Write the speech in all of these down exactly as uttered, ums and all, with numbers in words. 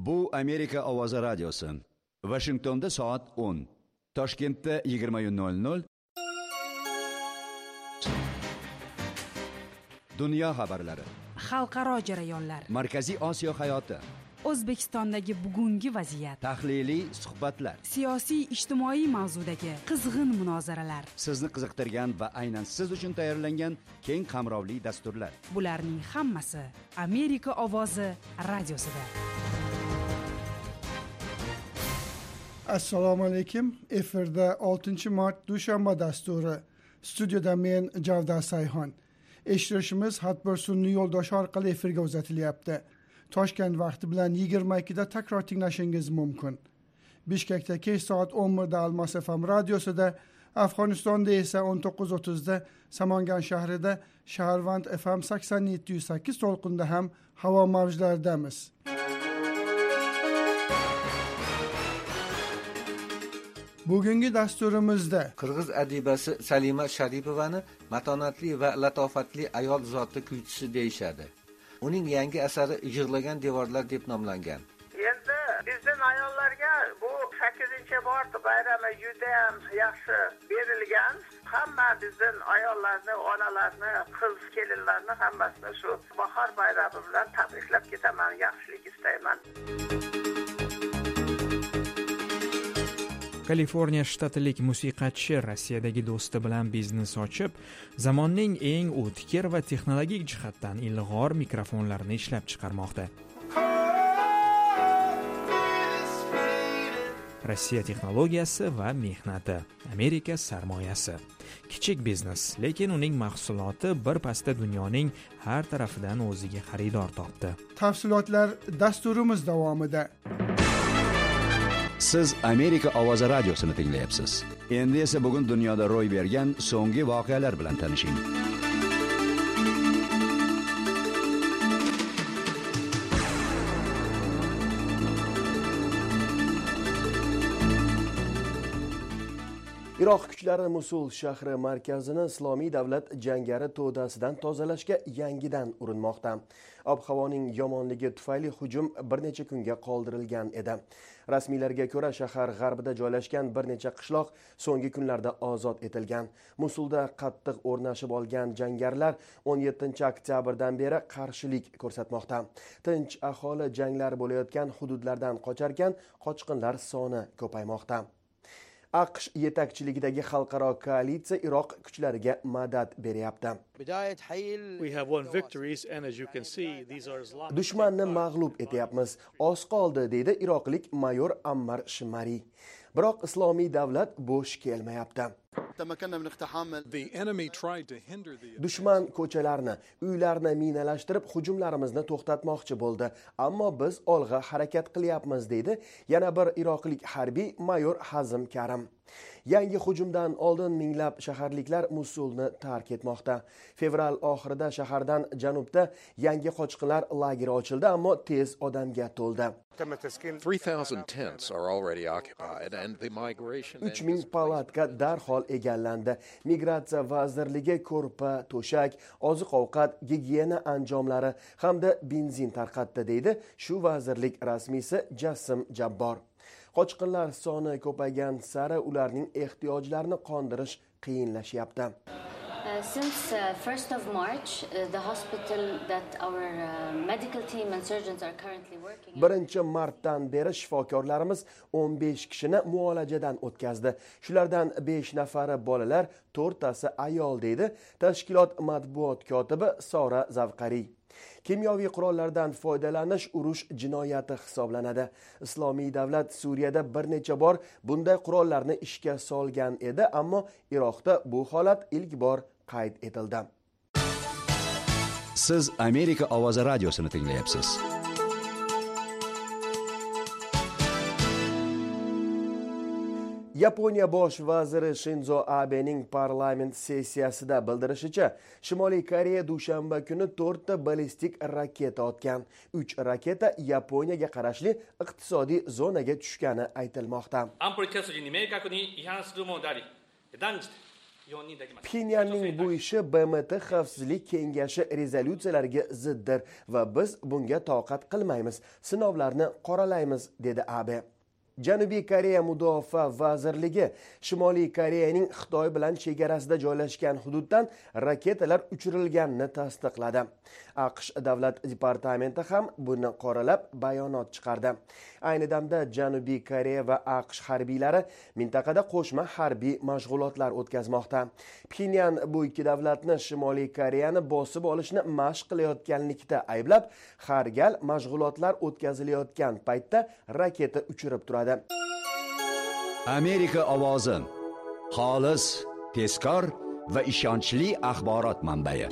Bu Amerika ovozi radiosi. Washingtonda soat o'n, Toshkentda yigirma nol nol. Dunyo xabarlari, xalqaro jarayonlar, Markaziy Osiyo hayoti, O'zbekistondagi bugungi vaziyat, tahliliy suhbatlar, siyosiy ijtimoiy mavzudagi qizg'in munozaralar, sizni qiziqtirgan va aynan siz uchun tayyorlangan keng qamrovli dasturlar. Bularning hammasi Amerika ovozi radiosida. Assalomu alaykum. Efirda oltinchi mart dushanba dasturi. Studiyada men Javdar Sayhon. Eshitishimiz Hatbir sun'iy yo'ldosh orqali efirga uzatilyapti. Toshkent vaqti bilan yigirma ikkida takror tinglashingiz mumkin. Bishkekda kech soat o'n birda Almas F M radiosida, Afg'onistonda esa o'n to'qqiz o'ttizda Samangan shahrida Shaharvand F M sakson yetti nuqta sakkiz to'lqinda ham havo mavjlaridamiz. Bugungi dasturimizda Qirg'iz adibasi Salima Sharipovani matonatli va latofatli ayol zoti kuychisi deyishadi. Uning yangi asari Yig'lagan devorlar deb nomlangan. Endi bizning ayollarga bu sakkizinchi mart bayrami juda ham yaxshi berilgan. Hamma bizning ayollarni, onalarni, qiz kelinlarni hammasini shu bahor bayrami bilan tabriklab ketaman, yaxshilik istayman. Kaliforniya shtatilik musiqachi Rossiyadagi do'sti bilan biznes ochib, zamonning eng o'tkir va texnologik jihatdan ilg'or mikrofonlarini ishlab chiqarmoqda. Rossiya texnologiyasi va mehnati, Amerika sarmoyasi. Kichik biznes, lekin uning mahsuloti bir pasda dunyoning har tarafidan o'ziga xaridor topdi. Tafsilotlar dasturimiz davomida. Siz Amerika ovozi radiosini tinglayapsiz. Endi esa bugun dunyoda ro'y bergan so'nggi voqealar bilan tanishing. Iroq kuchlari Musul shahri markazini islomiy davlat jangari to'dasidan tozalashga yangidan urinmoqda. Ob-havoning yomonligi tufayli hujum bir necha kunga qoldirilgan edi. Rasmiylarga ko'ra, shahar g'arbida joylashgan bir necha qishloq so'nggi kunlarda ozod etilgan. Musulda qattiq o'rnashib olgan jangarilar o'n yettinchi oktyabrdan beri qarshilik ko'rsatmoqda. Tinch aholi janglar bo'layotgan hududlardan qocharkan, qochqinlar soni ko'paymoqda. AQSh yetakchiligidagi xalqaro koalitsiya Iroq kuchlariga madad beryapti. Dushmanni mag'lub etyapmiz. Oz qoldi, deydi iroqlik mayor Ammar Shimari. Biroq islomiy davlat bo'sh kelmayapti. Dushman ko'chalarni, uylarni minalashtirib hujumlarimizni to'xtatmoqchi bo'ldi, ammo biz olg'a harakat qilyapmiz, deydi yana bir iroqlik harbiy mayor Hazm Karim. Yangi hujumdan oldin minglab shaharliklar Musulni tark etmoqda. Fevral oxirida shahardan janubda yangi qochqinlar lageri ochildi, ammo tez odamga to'ldi. uch ming palatka darhol egallandi. Migratsiya vazirligi ko'rpa, to'shak, oziq-ovqat, gigiyena anjomlari hamda benzin tarqatdi, deydi shu vazirlik rasmiysi Jassim Jabbor. Qochqinlar soni ko'paygan sari ularning ehtiyojlarini qondirish qiyinlashyapti. Uh, since uh, first of March, uh, the hospital that our uh, medical team and surgeons are currently working in... birinchi martdan beri shifokorlarimiz o'n besh kishini muolajadan o'tkazdi. Shulardan besh nafari bolalar, to'rttasi ayol, deydi tashkilot matbuot kotibi Sora Zavqari. Kimyoviy qurollardan foydalanish urush jinoyati hisoblanadi. Islomiy davlat Suriyada bir necha bor bunday qurollarni ishga solgan edi, ammo Iroqda bu holat ilk bor qayd etildi. Siz Amerika ovozi radiosini tinglayapsiz. Yaponiya bosh vaziri Shinzo Abening parlament sessiyasida bildirishicha, Shimoliy Koreya dushanba kuni to'rtta ballistik raketa otgan. uch raketa Yaponiyaga qarashli iqtisodiy zonaga tushgani aytilmoqda. Pxenyanning bu ishi B M T Xavfsizlik kengashi rezolyutsiyalariga ziddir va biz bunga toqat qilmaymiz. Sinovlarni qoralaymiz, dedi Abe. Janubiy Koreya Mudofaa vazirligi Shimoliy Koreyaning Xitoy bilan chegarasida joylashgan hududdan raketalar uchirilganini tasdiqladi. AQSh davlat departamenti ham buni qoralab bayonot chiqardi. Ayni damda Janubiy Koreya va AQSh harbiylari mintaqada qo'shma harbiy mashg'ulotlar o'tkazmoqda. Pxenyan bu ikki davlatni Shimoliy Koreyani bosib olishni mashq qilayotganlikda ayblab, har gal mashg'ulotlar o'tkazilayotgan paytda raketa uchirib turadi. Amerika ovozi xolis, tezkor va ishonchli axborot manbai.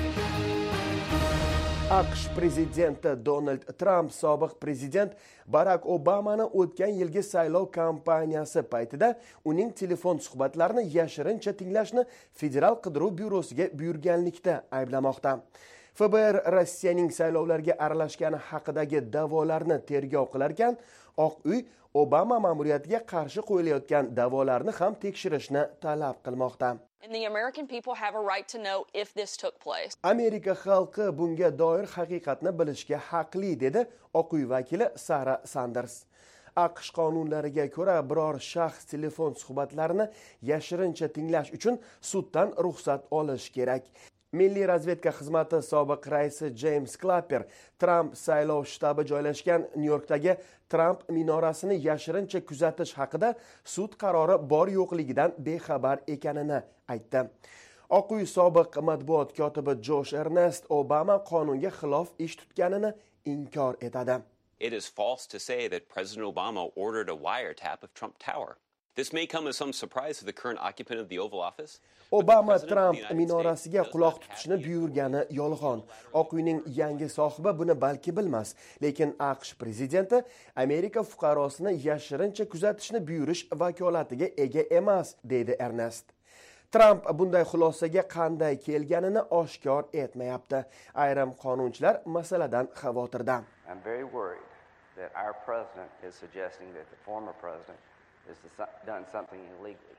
AQSh prezidenti Donald Trump sobiq prezident Barack Obamani o'tgan yilgi saylov kampaniyasi paytida uning telefon suhbatlarini yashirincha tinglashni Federal qidiruv byurosiga buyurganlikda ayblamoqda. F B R Rossiyaning saylovlarga aralashgani haqidagi da'volarni tergov qilar ekan, Oq uy Obama ma'muriyatiga qarshi qo'yilayotgan da'volarni ham tekshirishni talab qilmoqda. And the American people have a right to know if this took place. Amerika xalqi bunga doir haqiqatni bilishga haqli, dedi Oq uy vakili Sara Sanders. AQSh qonunlariga ko'ra biror shaxs telefon suhbatlarini yashirincha tinglash uchun suddan ruxsat olish kerak. Milliy razvedka xizmati sobiq raisi James Clapper Trump saylov shtabi joylashgan Nyu-Yorkdagi Trump minorasini yashirincha kuzatish haqida sud qarori bor yo'qligidan bexabar ekanini aytdi. Oq uy sobiq matbuot kotibi Josh Ernest Obama qonunga xilof ish tutganini inkor etadi. It is false to say that President Obama ordered a wiretap of Trump Tower. This may come as some surprise to the current occupant of the Oval Office. Obama Trump minorasiga quloq tutishni buyurgani yolg'on. Oq uyning yangi sohibi buni balki bilmas, lekin AQSh prezidenti Amerika fuqarosini yashirincha kuzatishni buyurish vakolatiga ega emas, dedi Ernest. Trump bunday xulosaga qanday kelganini oshkor etmayapti. Ayrim qonunchilar masaladan xavotirda. I'm very worried that our president is suggesting that the former president has done something illegally.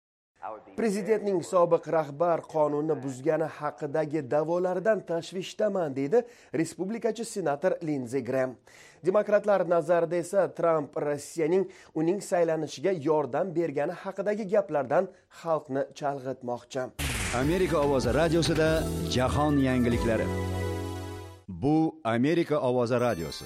Prezidentning sobiq rahbar qonunni buzgani haqidagi da'volaridan tashvishdaman, deydi respublikachi senator Lindsey Graham. Demokratlar nazarida esa Trump Rossiyaning uning saylanishiga yordam bergani haqidagi gaplardan xalqni chalg'itmoqchi. Amerika ovozi radiosida jahon yangiliklari. Bu Amerika ovozi radiosi.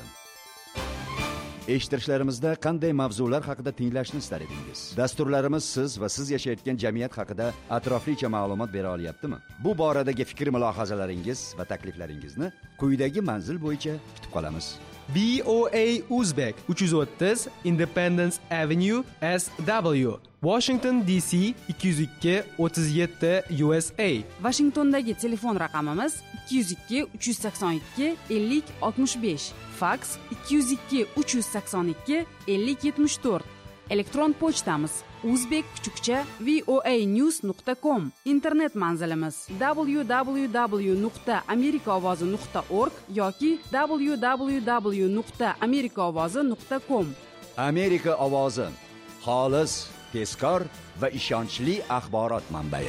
Eshittirishlarimizda qanday mavzular haqida tinglashni istar edingiz? Dasturlarimiz siz va siz yashayotgan jamiyat haqida atroflicha ma'lumot bera olyaptimi? Bu boradagi fikr mulohazalaringiz va takliflaringizni quyidagi manzil bo'yicha kutib qolamiz. B O A Uzbek uch yuz o'ttiz Independence Avenue S W Washington D C ikki yuz ikki o'ttiz yetti U S A. Washingtondagi telefon raqamimiz ikki yuz ikki uch yuz sakson ikki ellik oltmish besh. Fax ikki yuz ikki uch yuz sakson ikki ellik yetmish to'rt. Elektron pochtamiz uzbek kuchukcha voanews nuqta com. Internet manzilimiz w w w nuqta amerikaovozi nuqta org yoki w w w nuqta amerikaovozi nuqta com. Amerika ovozi xolis, tezkor va ishonchli axborot manbai.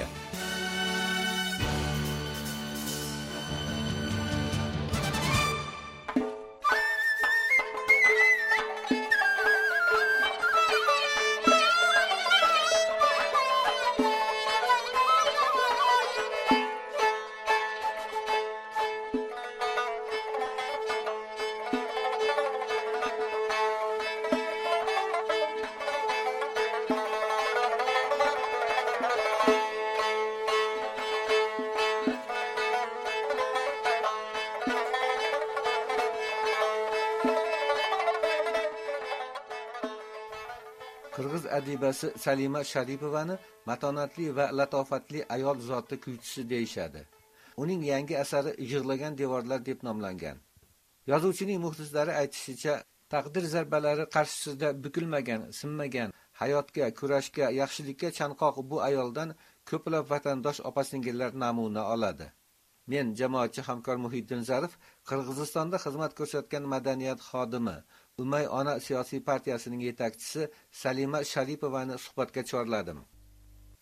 Qirg'iz adibasi Salima Sharipovani matonatli va latofatli ayol zoti kuychisi deyishadi. Uning yangi asari Yig'lagan devorlar deb nomlangan. Yozuvchining muxlislari aytishicha, taqdir zarbalari qarshisida bukilmagan, sinmagan, hayotga, kurashga, yaxshilikka chanqoq bu ayoldan ko'plab vatandosh opa-singillar namuna oladi. Men jamoatchi hamkor Muhiddin Zarif Qirg'izistonda xizmat ko'rsatgan madaniyat xodimi, Umay ona siyosiy partiyasining yetakchisi Salima Sharipovani suhbatga chorladim.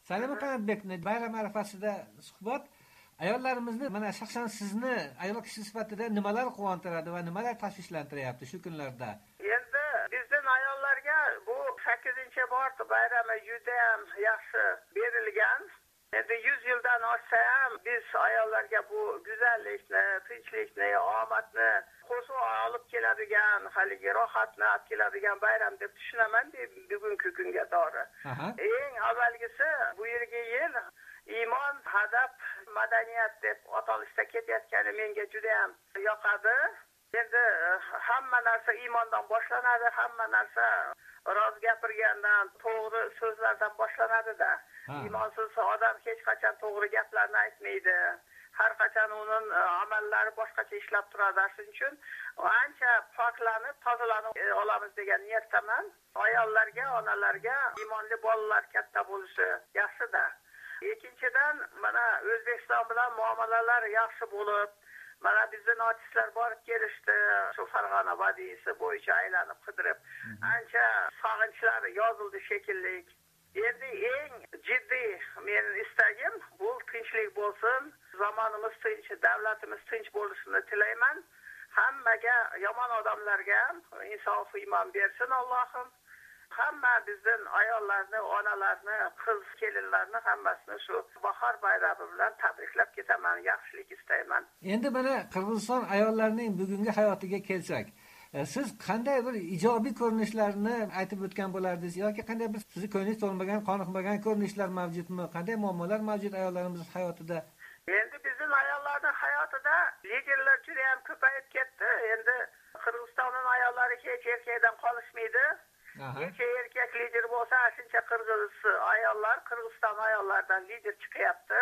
Salima Qanotbekni bayram arafasida suhbat. Ayollarimizni mana shaxsan sizni ayol kishi sifatida nimalar quvontiradi va nimalar tashvishlantiryapti shu kunlarda? Endi bizning ayollarga bu sakkizinchi mart bayrami juda ham yaxshi berilgan. Endi yuz yildan oshsa ham biz ayollarga bu go'zallikni, tinchlikni, omadni qo'shib olib keladigan, haligi rohatni olib keladigan bayram deb tushunaman bugungi kunga to'g'ri. Eng avvalgisi bu yilgi yil iymon, adab, madaniyat deb atalishda ketayotgani menga juda ham yoqadi. Endi hamma narsa iymondan boshlanadi, hamma narsa rost gapirgandan, to'g'ri so'zlardan boshlanadi-da. Iymonsiz odam hech qachon to'g'ri gaplarni aytmaydi. Har qachon uning amallari boshqacha ishlab turadi. Shuning uchun ancha poklanib, tozalanib olamiz degan niyatdaman. Ayollarga, onalarga iymonli bolalar katta bo'lishi yaxshi-da. Ikkinchidan, mana O'zbekiston bilan muomalalar yaxshi bo'lib, mana bizning artistlar borib kelishdi, shu Farg'ona vodiysi bo'yicha aylanib qidirib, ancha sog'inchlari yozildi shekilli. Endi eng jiddiy mening istagim bu tinchlik bo'lsin, zamonimiz tinch, davlatimiz tinch bo'lishini tilayman. Hammaga, yomon odamlarga insof iymon bersin Allohim. Hamma bizning ayollarni, onalarni, qiz kelinlarni hammasini shu bahor bayrami bilan tabriklab ketaman, yaxshilik istayman. Endi mana Qirg'iziston ayollarining bugungi hayotiga kelsak, siz qanday bir ijobiy ko'rinishlarni aytib o'tgan bo'lardingiz yoki qanday bir sizni ko'nglingiz to'lmagan, qoniqmagan ko'rinishlar mavjudmi? Qanday muammolar mavjud ayollarimiz hayotida? Endi bizning ayollarning hayotida liderlar juda ham ko'payib ketdi. Endi Qirg'izistonning ayollari hech erkakdan qolishmaydi. Necha erkak lider bo'lsa, shuncha qirg'iz ayollar Qirg'iziston ayollaridan lider chiqyapti.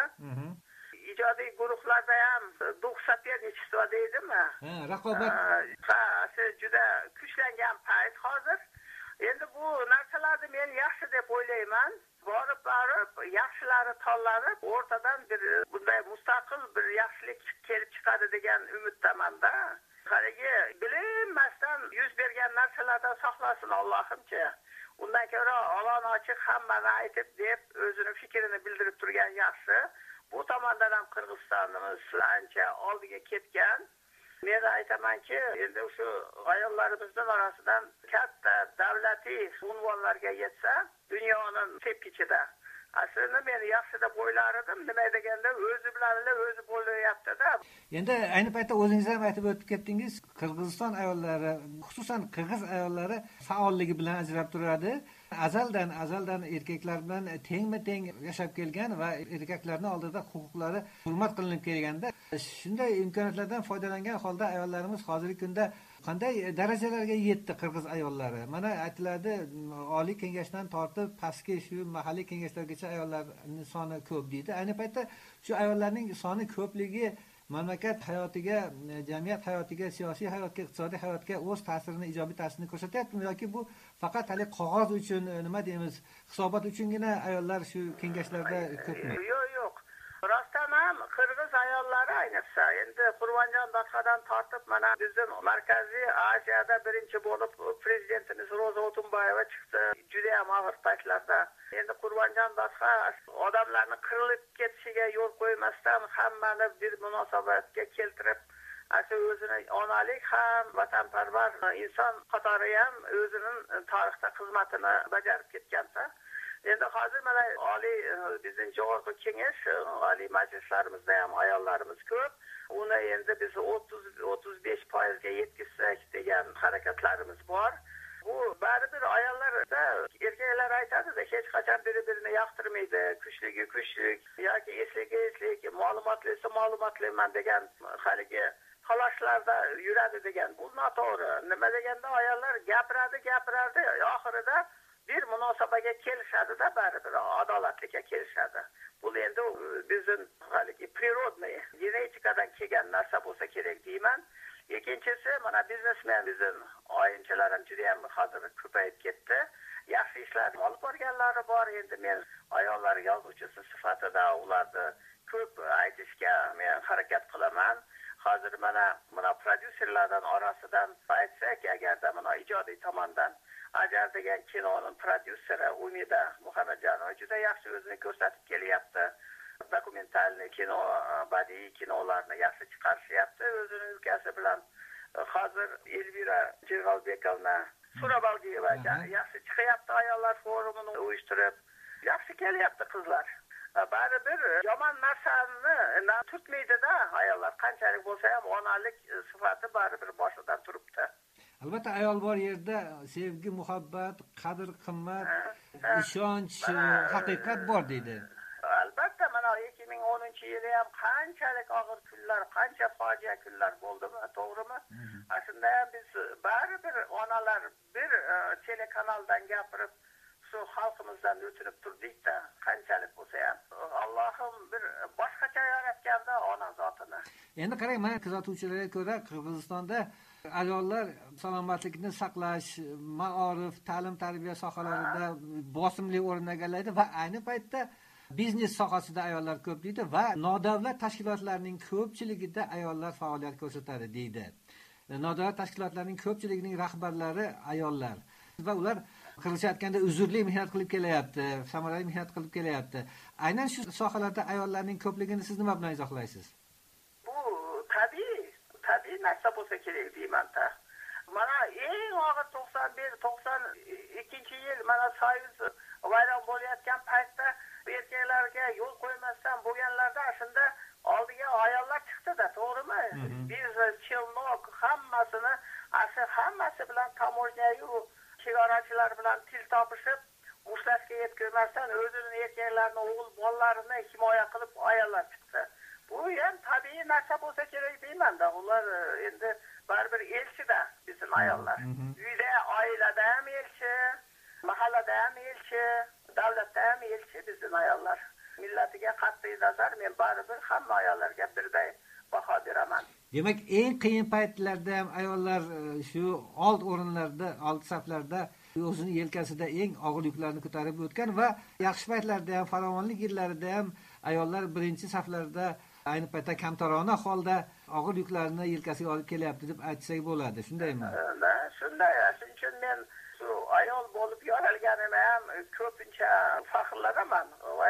Ijodiy guruhlarda ham duh sopernichество deydimi? Ha, raqobat. Ha, juda kuchlangan payt hozir. Endi bu narsalarni men yaxshi deb o'ylayman. Borib borib yaxshilari tanlanib, o'rtadan bir bunday mustaqil bir yaxshilik kelib chiqadi degan umiddaman-da. Haligi bilinmasdan yuz bergan narsalardan saqlasin Allohimcha. Undan ko'ra olon ochiq hammani aytib deb o'zining fikrini bildirib turgan yaxshi. Bu tomondan ham Qirg'izistonimiz ancha oldiga ketgan. Men aytamanki, endi shu ayollarimizning orasidan katta davlatiy unvonlarga yetsa, dunyoning tepkichida. Aslida men yaxshi deb o'ylardim, nima deganda o'zi bilan o'zi bo'lyapti-da. Endi ayni paytda o'zingiz ham aytib o'tib ketdingiz, Qirg'iziston ayollari, xususan qirg'iz ayollari faolligi bilan ajrab turadi. Azaldan azaldan erkaklar bilan tengma-teng yashab kelgan va erkaklarning oldida huquqlari hurmat qilinib kelganda, shunday imkoniyatlardan foydalangan holda ayollarimiz hozirgi kunda qanday darajalarga yetdi qirg'iz ayollari? Mana aytiladi, oliy kengashdan tortib pastki shu mahalliy kengashlargacha ayollarning soni ko'p deydi. Ayni paytda shu ayollarning soni ko'pligi mamlakat hayotiga, jamiyat hayotiga, siyosiy hayotga, iqtisodiy hayotga o'z ta'sirini, ijobiy ta'sirini ko'rsatyaptimi yoki bu faqat hali qog'oz uchun, nima deymiz, hisobot uchungina ayollar shu kengashlarda ko'pmi? Yo'q, yo'q. Rostdan ham qirg'iz ayollari ayniqsa, endi Qurbanjon Dodxadan tortib mana bizning Markaziy Osiyada birinchi bo'lib prezidentimiz Ro'za O'tunbayeva chiqdi. Juda ham og'ir paytlarda. Endi Qurbanjon Dodxa odamlarni qirilib ketishiga yo'l qo'ymasdan hammani bir munosabatga keltirib, asli o'zini onalik ham, vatanparvar inson qatori ham o'zining tarixda xizmatini bajarib ketganda. Endi hozir mana oliy bizning Jo'g'org'i kengash, oliy majlislarimizda ham ayollarimiz ko'p. Uni endi biz o'ttiz o'ttiz besh foiz ga yetkazsak degan harakatlarimiz bor. Bu baribir ayollarda erkaklar aytadi-da, hech qachon bir-birini yoqtirmaydi, kuchligi kuchlik yoki esligi eslik, ma'lumotlisi ma'lumotliman degan haligi talashlarda yuradi degan. Bu noto'g'ri. Nima deganda ayollar gapiradi, gapiradi, oxirida bir munosabaga kelishadi-da, baribir adolatliga kelishadi. Bu endi bizning haligi prirodniy, genetikadan kelgan narsa bo'lsa kerak deyman. Ikkinchisi, mana biznesmen bizning o'yinchilarim juda ham hozir ko'payib ketdi. Yaxshi ishlar olib borganlari bor. Endi men ayollar yozuvchisi sifatida ularni ko'p aytishga men harakat qilaman. Hozir mana mana prodyuserlardan orasidan aytsak, agarda mana ijodiy tomondan Ajar degan kinoning prodyuseri Umida Muhammadjanova juda yaxshi o'zini ko'rsatib kelyapti. Dokumentalniy kino, badiiy kinolarni yaxshi chiqarishyapti. O'zining ukasi bilan hozir Elvira Jig'albekovna Surabalgiyeva yaxshi chiqyapti, ayollar forumini uyushtirib. Yaxshi kelyapti qizlar. Baribir yomon narsani tutmaydi-da ayollar. Qanchalik bo'lsa ham onalik sifati baribir boshidan turibdi. Albatta ayol bor yerda sevgi, muhabbat, qadr, qimmat, ishonch, haqiqat bor deydi. Albatta mana ikki ming o'ninchi yili ham qanchalik og'ir kunlar, qancha fojia kunlar bo'ldimi, to'g'rimi? Aslida ham biz baribir onalar bir telekanaldan gapirib shu xalqimizdan o'tirib turdik-da, qanchalik bo'lsa ham Allohim bir boshqacha yaratganda ona zotini. Endi qarang, mana kuzatuvchilarga ko'ra Qirg'izistonda ayollar salomatlikni saqlash, ma'orif, ta'lim, tarbiya sohalarida bosimli o'rin egallaydi va ayni paytda biznes sohasida ayollar ko'p deydi va nodavlat tashkilotlarning ko'pchiligida ayollar faoliyat ko'rsatadi deydi. Nodavlat tashkilotlarning ko'pchiligining rahbarlari ayollar va ular qirg'izcha aytganda uzrli mehnat qilib kelayapti, samarali mehnat qilib kelayapti. Aynan shu sohalarda ayollarning ko'pligini siz nima bilan izohlaysiz? Bu tabiiy, tabiiy narsa bo'lsa kerak deyman-da. Mana eng og'ir to'qson bir to'qson ikkinchi yil mana Soyuz vayron bo'layotgan paytda erkaklarga yo'l qo'ymasdan bo'lganlarda shunda oldiga ayollar chiqdi-da, to'g'rimi? Biznes, chilnok hammasini, asli hammasi bilan tamojnayu chegarachilar bilan til topishib, ushlashga yetkazmasdan o'zining erkaklarini, o'g'il bolalarini himoya qilib ayollar chiqdi. Bu ham tabiiy narsa bo'lsa kerak deyman-da. Ular endi baribir elchi-da bizning ayollar. Uyda, oilada ham elchi, mahallada ham elchi, davlatda ham elchi bizning ayollar. Millatiga qat'iy nazar men baribir hamma ayollarga birday baho beraman. Demak, eng qiyin paytlarda ham ayollar shu old o'rinlarda, old saflarda o'zini yelkasida eng og'ir yuklarni ko'tarib o'tgan va yaxshi paytlarda ham, farovonlik yillarida ham ayollar birinchi saflarda ayni paytda kamtarona holda og'ir yuklarni yelkasiga olib kelyapti deb aytsak bo'ladi, shundaymi? Shunday. Shuning uchun men shu ayol bo'lib yoralganimga ham ko'pincha faxrlanaman.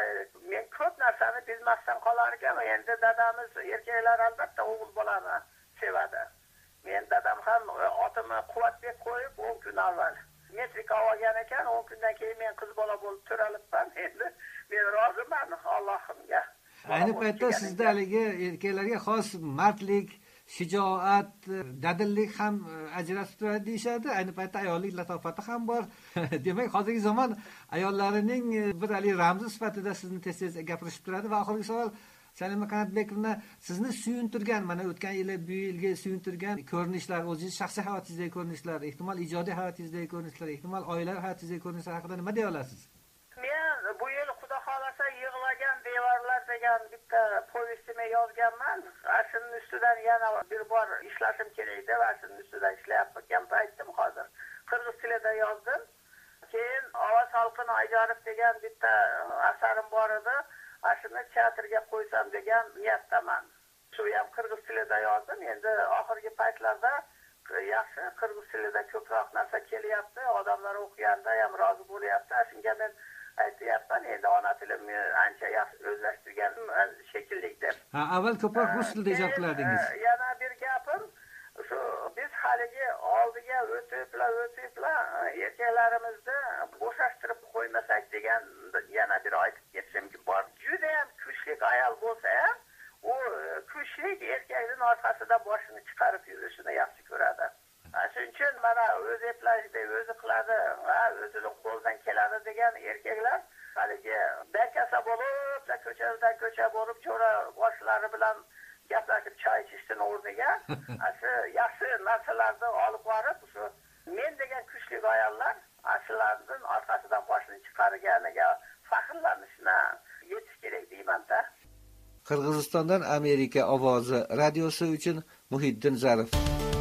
Men ko'p narsani bilmasdan qolar ekanman. Endi dadamiz erkaklar albatta o'g'il bolani sevadi. Men dadam ham otimni Quvvatbek qo'yib o'n kun avval metrika olgan ekan, o'n kundan keyin men qiz bola bo'lib turalibman. Endi men roziman Allohimga. Ayni paytda sizda haligi erkaklarga xos mardlik, shijoat, dadillik ham ajratib turadi deyishadi. Ayni paytda ayollik latofati ham bor. Demak, hozirgi zamon ayollarining bir ali ramzi sifatida sizni tez-tez gapirishib turadi va oxirgi savol Salima Qanatbekovna, sizni suyuntirgan, mana o'tgan yili bu yilga suyuntirgan ko'rinishlar, o'zingiz shaxsiy hayotingizdagi ko'rinishlar, ehtimol ijodiy hayotingizdagi ko'rinishlar, ehtimol oila hayotingizdagi ko'rinishlar haqida nima deya olasiz? Men bu yil xudo xolasa yig'lagan devorlar degan bitta povestini yozganman. Ashuning ustidan yana bir bor ishlashim kerak edi va ashuning ustidan ishlayapman paytim hozir. Qirg'iz tilida yozdim. Keyin Ovoz xalqini ajoyib degan bitta asarim bor edi. Ashuni teatrga qo'ysam degan niyatdaman. Shu ham qirg'iz tilida yozdim. Endi oxirgi paytlarda yaxshi qirg'iz tilida ko'proq narsa kelyapti. Odamlar o'qiganda ham rozi bo'lyapti. Shunga men aytyapman, endi ona tilimni ancha yaxshi o'zlashtirgan shekilli deb. Ha, avval ko'proq rus tilida ijod qilardingiz. Yana bir gapim, shu biz haligi oldiga o'tiblar, o'tiblar erkaklarimizni bo'shashtirib qo'ymasak degan yana bir aytib ketishim bor. Juda ham kuchli ayol bo'lsa ham, u kuchli erkakning orqasida boshini chiqarib yurishini yaxshi ko'radi. Shuning uchun mana o'zi eplashda o'zi qiladi, va o'zining qo'lidan keladi degan erkaklar haligi bekasa bo'lib, ko'chadan ko'cha borib, cho'ra boshlari bilan gaplashib choy ichishdan o'rniga, shu yaxshi narsalarni olib borib, shu men degan kuchli ayollar ashularning orqasidan boshini chiqarganiga faxrlanishni yetish kerak deyman-da. Qirg'izistondan Amerika ovozi radiosi uchun Muhiddin Zarif.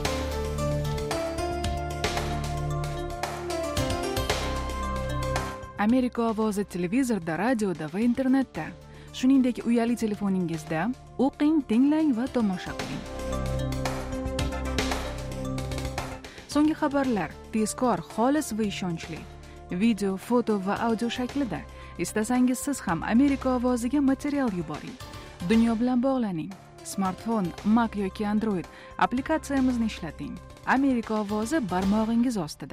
Amerika ovozi televizorda, radioda va internetda. Shuningdek, uyali telefoningizda o'qing, tinglang va tomosha qiling. So'nggi xabarlar. tezkor, xolis va ishonchli. Video, foto va audio shaklida. Istasangiz siz ham Amerika ovoziga material yuboring. Dunyo bilan bog'laning. Smartfon, Mac yoki Android applikatsiyamizni ishlating. Amerika ovozi barmog'ingiz ostida.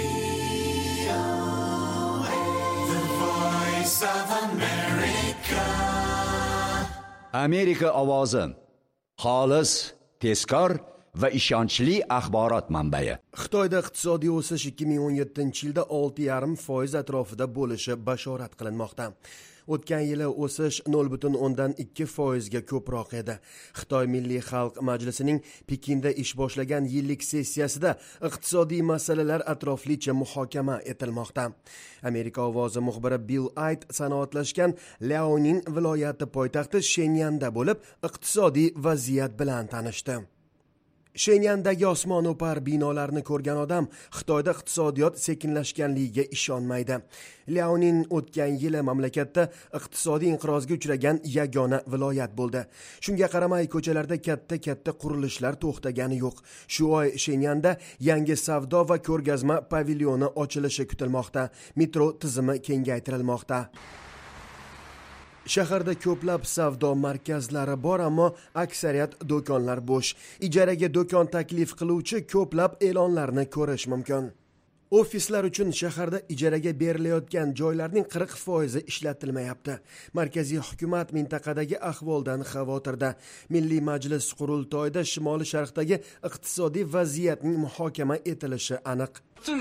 Amerika ovozi xolis, tezkor va ishonchli axborot manbai. Xitoyda iqtisodiy o'sish ikki ming o'n yettinchi yilda olti yarim foiz atrofida bo'lishi bashorat qilinmoqda. O'tgan yili o'sish nol butun o'ndan ikki foizga ko'proq edi. Xitoy Milliy xalq majlisining Pekinda ish boshlagan yillik sessiyasida iqtisodiy masalalar atroflicha muhokama etilmoqda. Amerika ovozi muxbiri Bill Ayt sanoatlashgan Liaoning viloyati poytaxti Shenyanda bo'lib, iqtisodiy vaziyat bilan tanishdi. Shenyandagi osmono'par binolarni ko'rgan odam Xitoyda iqtisodiyot sekinlashganligiga ishonmaydi. Liaoning o'tgan yili mamlakatda iqtisodiy inqirozga uchragan yagona viloyat bo'ldi. Shunga qaramay ko'chalarda katta-katta qurilishlar to'xtagani yo'q. Shu oy Shenyanda yangi savdo va ko'rgazma pavilyoni ochilishi kutilmoqda. Metro tizimi kengaytirilmoqda. Shaharda ko'plab savdo markazlari bor, ammo aksariyat do'konlar bo'sh. Ijaraga do'kon taklif qiluvchi ko'plab e'lonlarni ko'rish mumkin. Ofislar uchun shaharda ijaraga berilayotgan joylarning qirq foizi ishlatilmayapti. Markaziy hukumat mintaqadagi ahvoldan xavotirda. Milliy majlis qurultoyida Shimoliy Sharqdagi iqtisodiy vaziyatning muhokama etilishi aniq.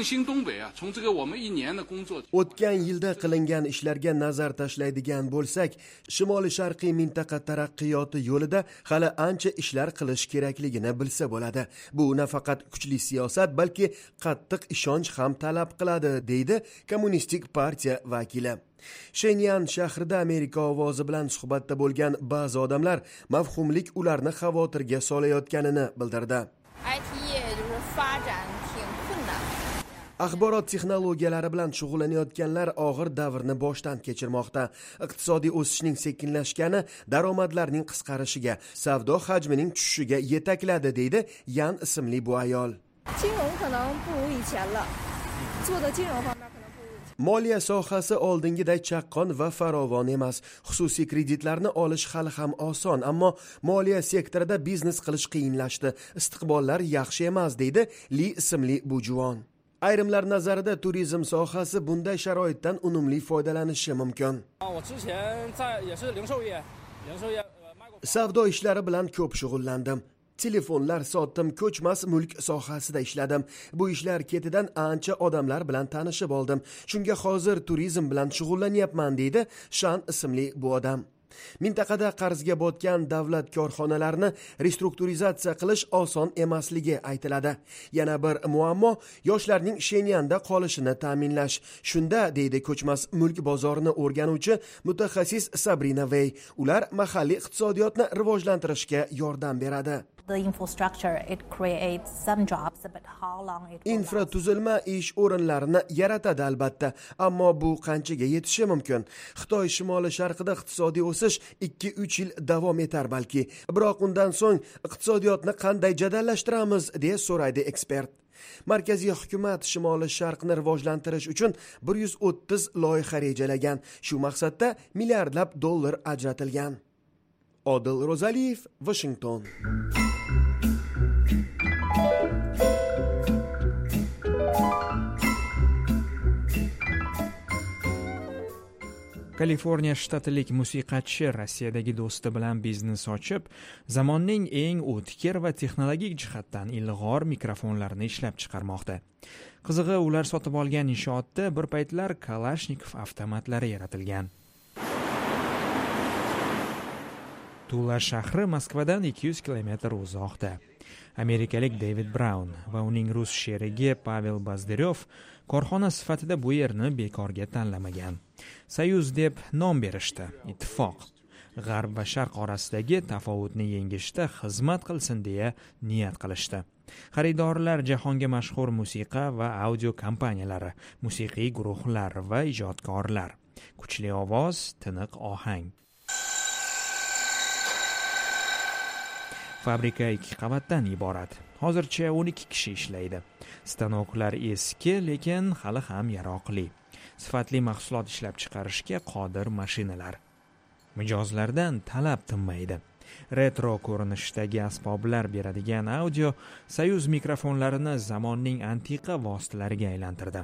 O'tgan yilda qilingan ishlarga nazar tashlaydigan bo'lsak, Shimoliy Sharqiy mintaqa taraqqiyoti yo'lida hali ancha ishlar qilish kerakligini bilsa bo'ladi. Bu nafaqat kuchli siyosat, balki qattiq ishonch ham talab qiladi, deydi Kommunistik partiya vakili. Shenyan shahrida Amerika ovozi bilan suhbatda bo'lgan ba'zi odamlar mavhumlik ularni xavotirga solayotganini bildirdi. Axborot texnologiyalari bilan shug'ullanayotganlar og'ir davrni boshdan kechirmoqda. Iqtisodiy o'sishning sekinlashgani daromadlarning qisqarishiga, savdo hajmining tushishiga yetakladi, deydi Yan ismli bu ayol. Moliya sohasi oldingiday chaqqon va farovon emas. Xususiy kreditlarni olish hali ham oson, ammo moliya sektorida biznes qilish qiyinlashdi. Istiqbollar yaxshi emas, deydi Li ismli bu juvon. Ayrimlar nazarida turizm sohasi bunday sharoitdan unumli foydalanishi mumkin. Savdo ishlari bilan ko'p shug'ullandim. Telefonlar sotdim, ko'chmas mulk sohasida ishladim. Bu ishlar ketidan ancha odamlar bilan tanishib oldim. Shunga hozir turizm bilan shug'ullanyapman, deydi Shan ismli bu odam. Mintaqada qarzga botgan davlat korxonalarini restrukturizatsiya qilish oson emasligi aytiladi. Yana bir muammo yoshlarning Shenyanda qolishini ta'minlash. Shunda, deydi ko'chmas mulk bozorini o'rganuvchi mutaxassis Sabrina Vey, ular mahalliy iqtisodiyotni rivojlantirishga yordam beradi. Infratuzilma ish o'rinlarini yaratadi albatta, ammo bu qanchaga yetishi mumkin? Xitoy shimoli sharqida iqtisodiy o'sish ikki uch yil davom etar balki. Biroq undan so'ng iqtisodiyotni qanday jadallashtiramiz, deya so'raydi ekspert. Markaziy hukumat shimoliy sharqni rivojlantirish uchun bir yuz o'ttiz loyiha rejalagan. Shu maqsadda milliardlab dollar ajratilgan. Odil Rozaliyev, Washington. Kaliforniya shtatilik musiqachi Rossiyadagi do'sti bilan biznes ochib, zamonning eng o'tkir va texnologik jihatdan ilg'or mikrofonlarini ishlab chiqarmoqda. Qizig'i, ular sotib olgan inshootda bir paytlar Kalashnikov avtomatlari yaratilgan. Tula shahri Moskvadan ikki yuz kilometr uzoqda. Amerikalik David Brown va uning rus sherigi Pavel Bazderyov korxona sifatida bu yerni bekorga tanlamagan. Soyuz deb nom berishdi. Ittifoq. G'arb va sharq orasidagi tafovutni yengishda xizmat qilsin deya niyat qilishdi. Xaridorlar jahonga mashhur musiqa va audio kompaniyalari, musiqiy guruhlar va ijodkorlar. Kuchli ovoz, tiniq ohang. Fabrika ikki qavatdan iborat. Hozircha o'n ikki kishi ishlaydi. Stanoklar eski, lekin hali ham yaroqli. Sifatli mahsulot ishlab chiqarishga qodir mashinalar. Mijozlardan talab tinmaydi. Retro ko'rinishdagi asboblar beradigan audio Soyuz mikrofonlarini zamonning antiqa vositalariga aylantirdi.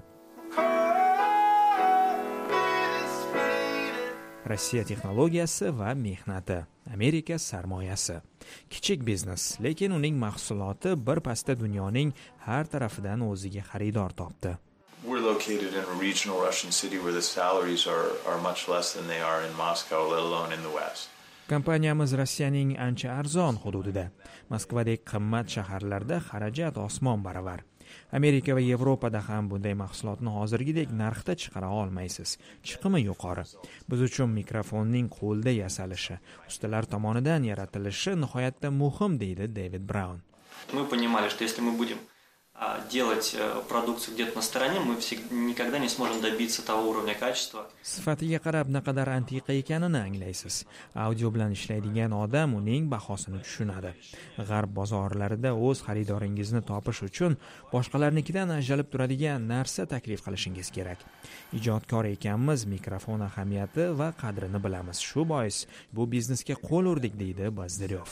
Rossiya texnologiyasi va mehnati, Amerika sarmoyasi. Kichik biznes, lekin uning mahsuloti bir pasda dunyoning har tarafidan o'ziga xaridor topdi. We're located in a regional Russian city where the salaries are are much less than they are in Moscow, let alone in the West. Kompaniyamiz Rossiyaning ancha arzon hududida, Moskvadek qimmat shaharlarda xarajat osmon baravar. Amerika va Yevropada ham bunday mahsulotni hozirgidek narxda chiqara olmaysiz. Chiqimi yuqori. Biz uchun mikrofonning qo'lda yasalishi, ustalar tomonidan yaratilishi nihoyatda muhim, deydi David Brown. Мы понимали, что если мы будем делать продукцию где-то на стороне, мы никогда не сможем добиться того уровня качества. Sifatiga qarab naqadar antiqa ekanini anglaysiz. Audio bilan ishlaydigan odam uning bahosini tushunadi. G'arb bozorlarida o'z xaridoringizni topish uchun boshqalarnikidan ajralib turadigan narsa taklif qilishingiz kerak. Ijodkor ekanmiz, mikrofon ahamiyati va qadrini bilamiz. Shu bois bu biznesga qo'l urdik, deydi Bazdiryov.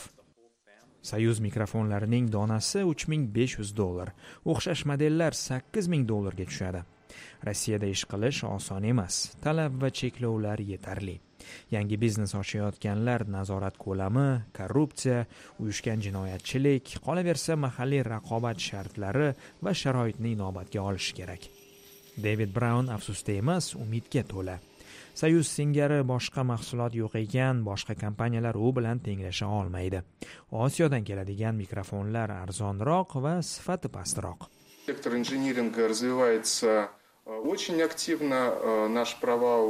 Soyuz mikrofonlarining donasi uch ming besh yuz dollar, o'xshash modellar sakkiz ming dollarga tushadi. Rossiyada ish qilish oson emas, talab va cheklovlar yetarli. Yangi biznes ochayotganlar nazorat ko'lami, korrupsiya, uyushgan jinoyatchilik, qolaversa mahalliy raqobat shartlari va sharoitni inobatga olish kerak. David Brown afsusda emas, umidga to'la. Soyuz singari boshqa mahsulot yo'q ekan, boshqa kompaniyalar u bilan tenglasha olmaydi. Osiyodan keladigan mikrofonlar arzonroq va sifati pastroq. Сектор инжиниринга развивается очень активно. Наш провал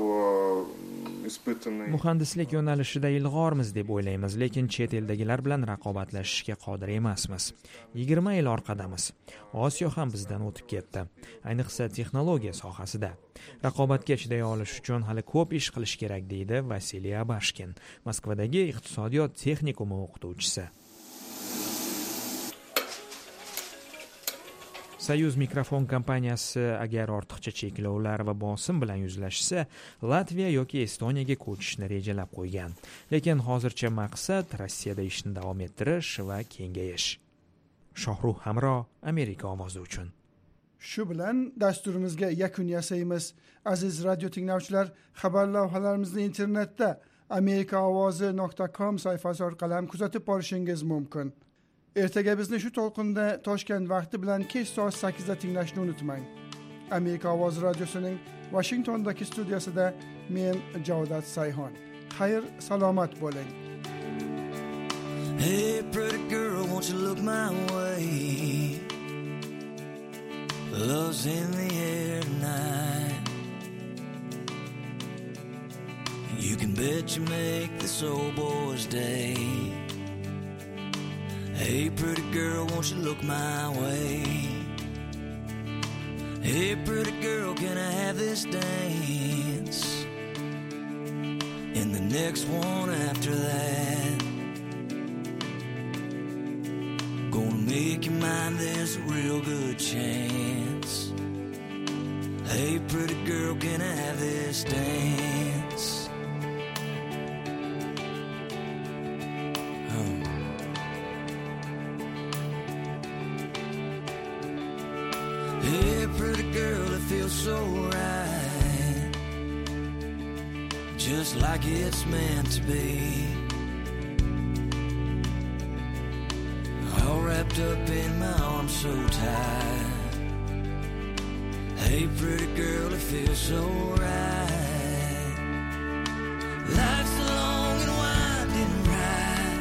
испытанный. Muhandislik yo'nalishida ilg'ormiz deb o'ylaymiz, lekin chet eldagilar bilan raqobatlashishga qodir emasmiz. yigirma yil orqadamiz. Osiyo ham bizdan o'tib ketdi, ayniqsa texnologiya sohasida. Raqobatga chiday olish uchun hali ko'p ish qilish kerak, deydi Vasiliy Abashkin, Moskvadagi iqtisodiyot texnikumi o'qituvchisi. Soyuz mikrofon kompaniyasi agar ortiqcha cheklovlar va bosim bilan yuzlashsa, Latviya yoki Estoniyaga ko'chishni rejalab qo'ygan. Lekin hozircha maqsad Rossiyada ishni davom ettirish va kengayish. Shohruh Hamro, Amerika ovozi uchun. Shu bilan dasturimizga yakun yasaymiz. Aziz radio tinglovchilar, xabar lavhalarimizni internetda amerika ovozi nuqta com sayfasi orqali ham kuzatib borishingiz mumkin. Ertaga bizni shu to'lqinda Toshkent vaqti bilan kech soat sakkizda tinglashni unutmang. Amerika ovozi radiosining Washingtondagi studiyasida men Javdat Sayhon. Xayr, salomat bo'ling. Hey pretty girl, won't you look my way? Love's in the air tonight. You can bet you make this old boy's day. Hey pretty girl, won't you look my way? Hey pretty girl, can I have this dance? And the next one after that. Gonna make you mine, there's a real good chance. Hey pretty girl, can I have this dance? Oh. Hey pretty girl, it feels so right, just like it's meant to be. All wrapped up in my arms so tight. Hey pretty girl, it feels so right. Life's long and winding right.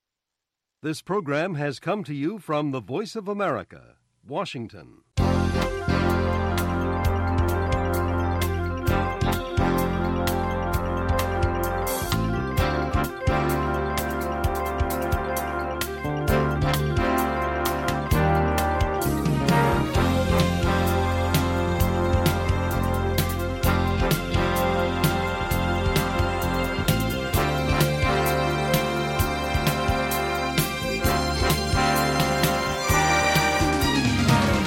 This program has come to you from the Voice of America, Washington.